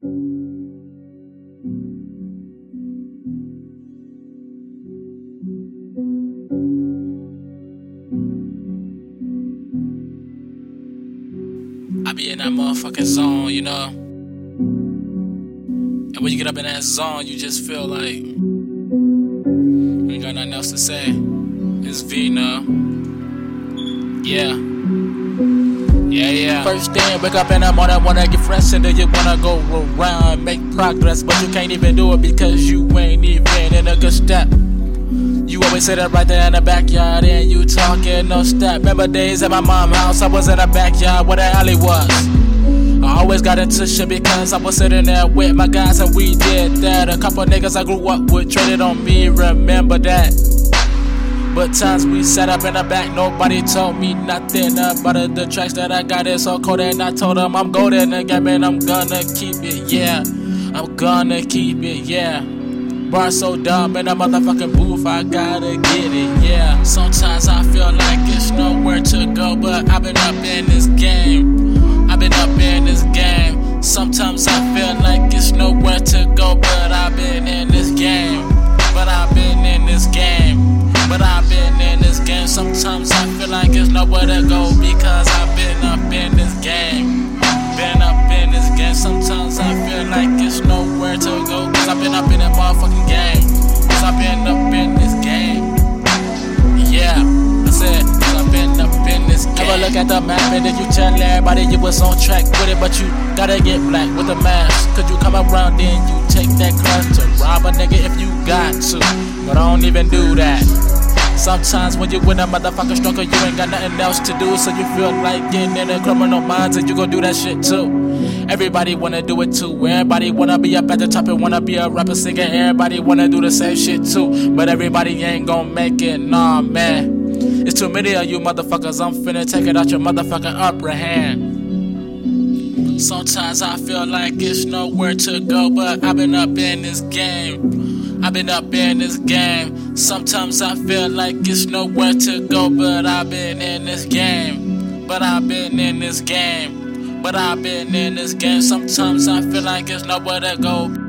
I be in that motherfucking zone, you know. And when you get up in that zone, you just feel like you ain't got nothing else to say. It's V now. Yeah. First thing, wake up in the morning, wanna get fresh, and then you wanna go around, make progress, but you can't even do it because you ain't even in a good step. You always sit right there in the backyard and you talking no step. Remember days at my mom's house, I was in the backyard where the alley was. I always got into shit because I was sitting there with my guys and we did that. A couple niggas I grew up with traded on me, remember that. But times we sat up in the back, nobody told me nothing about it. The tracks that I got is so cold, and I told them I'm golden again, and I'm gonna keep it, yeah. I'm gonna keep it, yeah. Bar so dumb in a motherfucking booth, I gotta get it, yeah. Sometimes I feel like it's nowhere to go, but I've been up in this game. I've been up in this game. Sometimes I feel like it's nowhere to go, but I've been in this game. But I've been in this game. But I've been in this game. Sometimes I feel like it's nowhere to go because I've been up in this game. Been up in this game. Sometimes I feel like it's nowhere to go cause I've been up in that motherfucking game. Cause I've been up in this game. Yeah, I said cause I've been up in this game. Ever look at the map and then you tell everybody you was on track with it, but you gotta get black with the mask. Cause you come around then you take that class to rob a nigga if you got to. But I don't even do that. Sometimes when you win a motherfucking struggle, you ain't got nothing else to do, so you feel like getting in the criminal minds and you gon' do that shit too. Everybody wanna do it too. Everybody wanna be up at the top and wanna be a rapper singer. Everybody wanna do the same shit too, but everybody ain't gon' make it, nah man. It's too many of you motherfuckers, I'm finna take it out your motherfucking upper hand. Sometimes I feel like it's nowhere to go, but I've been up in this game. I've been up in this game. Sometimes I feel like it's nowhere to go, but I've been in this game. But I've been in this game. But I've been in this game. Sometimes I feel like it's nowhere to go.